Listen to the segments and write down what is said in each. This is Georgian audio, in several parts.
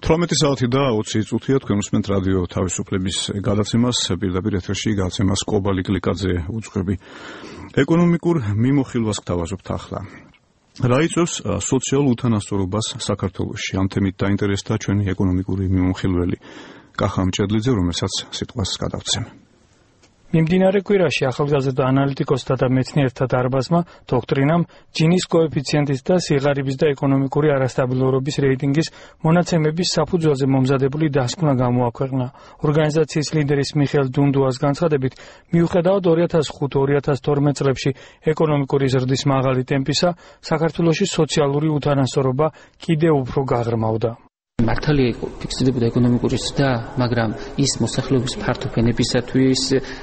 18 საათი და 20 წუთია თქვენ უსმენთ რადიო თავისუფლების გადაცემას პირდაპირ ეთერში გადაცემას კობალი გლიკაძე უძღვები. ეკონომიკურ მიმოხილვას გთავაზობთ ახლა. რა იწვევს სოციალურ უთანასწორობას საქართველოში? ამ თემით დაინტერესდა ჩვენი ეკონომიკური მიმოხილველი კახა მჭედლიძე, რომელსაც სიტყვას გადავცემ. მიმდინარე კვირაში ახალგაზრდა ანალიტიკოსთა და მეცნიერთა დარბაზმა დოქტრინამ ჯინის კოეფიციენტის და სიღარიბის და ეკონომიკური არასტაბილურობის რეიტინგის მონაცემების საფუძველზე მომზადებული დასკვნა გამოაქვეყნა. ორგანიზაციის ლიდერის მიხეილ დუნდუას განცხადებით, მიუხედავად 2005-2012 წლებში ეკონომიკური ზრდის მაღალი ტემპისა, საქართველოში სოციალური უთანასწორობა კიდევ უფრო გაღრმავდა. მართალია ფიქსირდებოდა ეკონომიკური ზრდა, მაგრამ ის მოსახლეობის ფართო ფენებისათვის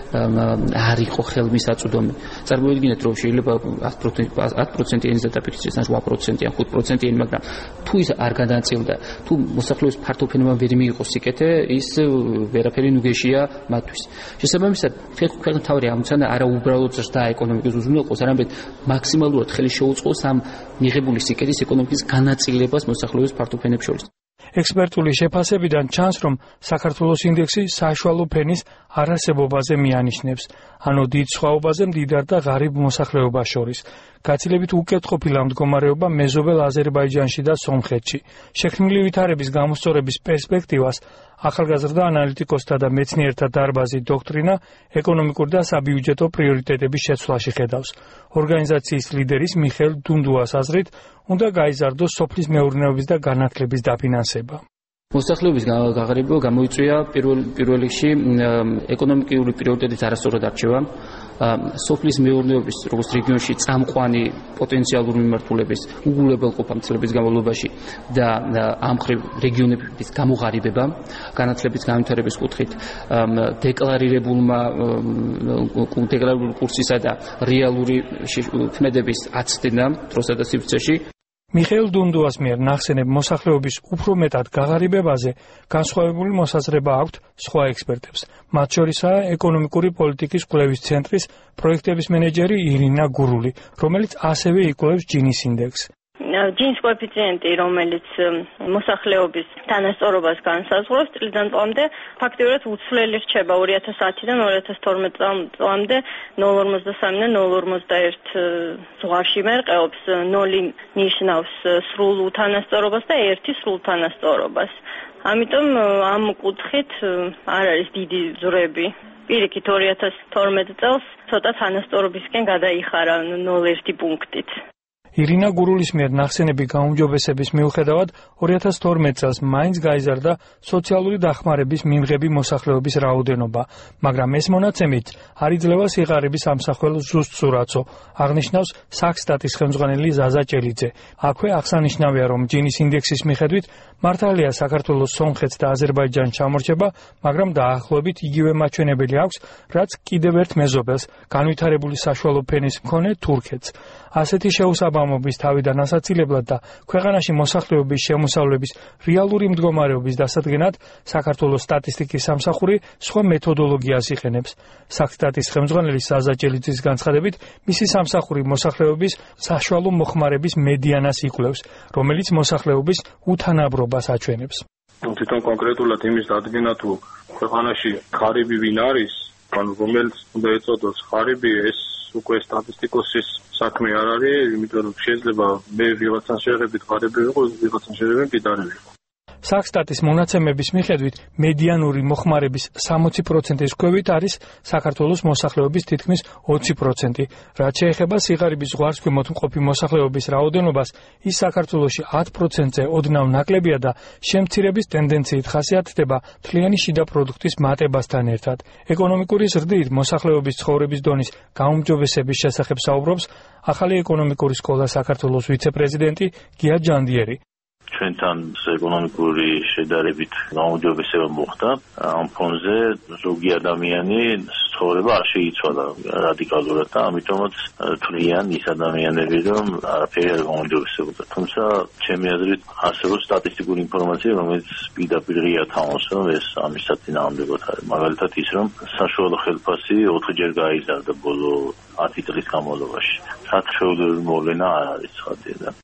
არ იყო ხელმისაწვდომი. წარმოიდგინეთ, რომ შეიძლება 10%-იანი ზრდა დაფიქსირდეს, ან 8%-იანი, 5%-იანი, მაგრამ თუ ის არ გადაწილდა, თუ მოსახლეობის ფართო ფენება ვერ მიიღოს სიკეთე, ის ვერაფერი ნუგეშია მათთვის. შესაბამისად, ქვეყნთავარი ამოცანა არა უბრალოდ ზრდა ეკონომიკის უზრუნველყოფს, არამედ მაქსიმალურად ხელი შეუწყოს ამ მიღებული სიკეთის ეკონომიკის განაწილებას მოსახლეობის ფართო ფენებს შორის. ექსპერტული შეფასებიდან ჩანს, რომ საქართველოს ინდექსი საშუალო ფენის არარსებობაზე მიანიშნებს, ანუ დიდ სხვაობაზე მდიდარ და ღარიბ მოსახლეობას შორის. გაცილებით უკეთყოფილა მდგომარეობა მეზობელ აზერბაიჯანში და სომხეთში. შექმნილი ვითარების გამოსწორების პერსპექტივას ახალგაზრდა ანალიტიკოსთა და მეცნიერთა დარბაზი დოქტრინა ეკონომიკური და საბიუჯეტო პრიორიტეტების შეცვლაში ხედავს. ორგანიზაციის ლიდერის მიხეილ დუნდუას აზრით, უნდა გაიზარდოს სოფლის მეურნეობის და განათლების დაფინანსება. მოსახლეობის გაღრმავება გამოიწვია პირველ რიგში ეკონომიკური პრიორიტეტის არასწორად არჩევა, სოფლის მეურნეობის როგორც რეგიონში წამყვანი პოტენციალური მიმართულების უგულებელყოფამცლების განმავლობაში და ამ მხრივ რეგიონების გამოღარიბება, განათლების განვითარების კუთხით დეკლარირებული კურსისა და რეალური ქმედების აცდენა დროსა და სივრცეში. მიხეილ დუნდუას მიერ ნახსენებ მოსახლეობის უფრო მეტად გაღარიბებაზე განსხვავებული მოსაზრება აქვთ სხვა ექსპერტებს. მათ შორისაა ეკონომიკური პოლიტიკის კვლევის ცენტრის პროექტების მენეჯერი ირინა გურული, რომელიც ასევე იკვლევს ჯინის ინდექსს. ჯინის კოეფიციენტი, რომელიც მოსახლეობის თანასწორობას განსაზღვრავს, წლიდან წლამდე ფაქტიურად უცვლელი რჩება 2010-დან 2012 წლამდე 0,53-დან 0,51 ზღვარში მერყეობს. 0 ნიშნავს სრულ უთანასწორობას და 1 სრულ თანასწორობას. ამიტომ ამ კუთხით არ არის დიდი ზრები. პირიქით 2012 წელს ცოტა თანასწორობისკენ გადაიხარა 0,1 პუნქტით. ირინა გურულის მიერ ნახსენები გაუმჯობესების მიუხედავად 2012 წელს მაინც გაიზარდა სოციალური დახმარების მიმღები მოსახლეობის რაოდენობა, მაგრამ ეს მონაცემით არ იძლევა სიღარიბის ამსახველ ზუსტ სურათო, აღნიშნავს საქსტატის ხელმძღვანელი ზაზა ჭელიძე. აქვე აღსანიშნავია, რომ ჯინის ინდექსის მიხედვით მართალია საქართველოს სომხეთს და აზერბაიჯანს ჩამორჩება, მაგრამ დაახლოებით იგივე მაჩვენებელი აქვს, რაც კიდევ ერთ მეზობელს, განვითარებული საშუალო ფენის მქონე თურქეთს. ასეთი შეუსაბამობის თავიდან ასაცილებლად და ქვეყანაში მოსახლეობის შემოსავლების რეალური მდგომარეობის დასადგენად საქართველოს სტატისტიკის სამსახური სხვა მეთოდოლოგიას იყენებს. საქსტატის ხელმძღვანელი ზაზა ჭელიძის განცხადებით, მისი სამსახური მოსახლეობის საშუალო მოხმარების მედიანას იკვლევს, რომელიც მოსახლეობის უთანაბრობას აჩვენებს. თვითონ კონკრეტულად იმის დადგენა, თუ ქვეყანაში ღარიბი ვინ არის, ანუ რომელიც უნდა ეწოდოს ღარიბი, ეს უკვე სტატისტიკოსის საქმე არ არის, იმიტომ რომ შეიძლება მე ვიღაცას შეღებით ღარიბი ვიყო, ვიღაცას შეღებით მდიდარი ვიყო. საქსტატის მონაცემების მიხედვით მედიანური მოხმარების 60%-ის ქვევით არის საქართველოს მოსახლეობის თითქმის 20%. რაც შეეხება სიღარიბის ზღვარს ქვემოთ მყოფი მოსახლეობის რაოდენობას, ის საქართველოში 10%-ზე ოდნავ ნაკლებია და შემცირების ტენდენციით ხასიათდება მთლიანი შიდა პროდუქტის მატებასთან ერთად. ეკონომიკური ზრდით მოსახლეობის ცხოვრების დონის გაუმჯობესების შესახებ საუბრობს ახალი ეკონომიკური სკოლა საქართველოს ვიცე-პრეზიდენტი გია ჯანდიერი. ჩვენთან ეკონომიკური შედარებით გაუმჯობესება მოხდა. ამ ფონზე ზოგი ადამიანი ცხოვრება არ შეიცვალა რადიკალურად და ამიტომაც თვლიან ის ადამიანები, რომ არაფერი არ გაუმჯობესებოდა. თუმცა ჩემი აზრით არსებობს სტატისტიკური ინფორმაცია, რომელიც პირდაპირ ღია თამობს, რომ ეს ამის საწინააღმდეგოდ არის. მაგალითად ის, რომ საშუალო ხელფასი 4-ჯერ გაიზარდა ბოლო 10 წლის განმავლობაში. სათხეობრივი მოვლენა არ არის ხალხიდან.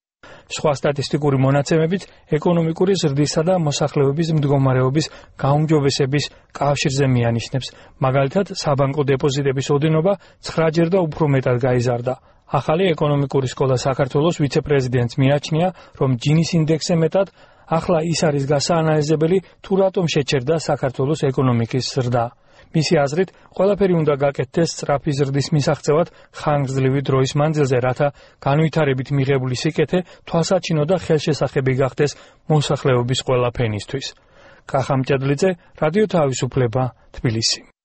სხვა სტატისტიკური მონაცემებით ეკონომიკური ზრდისა და მოსახლეობის მდგომარეობის გაუმჯობესების კავშირზე მიანიშნებს. მაგალითად, საბანკო დეპოზიტების ოდენობა 9-ჯერ და უფრო მეტად გაიზარდა. ახალი ეკონომიკური სკოლა საქართველოს ვიცე-პრეზიდენტს მიაჩნია, რომ ჯინის ინდექსზე მეტად ახლა ის არის გასაანალიზებელი, თუ რატომ შეჩერდა საქართველოს ეკონომიკის ზრდა. მისი აზრით, ყველაფერი უნდა გაკეთდეს სწრაფი ზრდის მისაღწევად ხანგრძლივი დროის მანძილზე, რათა განვითარებით მიღებული სიკეთე თვალსაჩინო და ხელშესახები გახდეს მოსახლეობის ყველა ფენისთვის. კახა მჭედლიძე, რადიო თავისუფლება, თბილისი.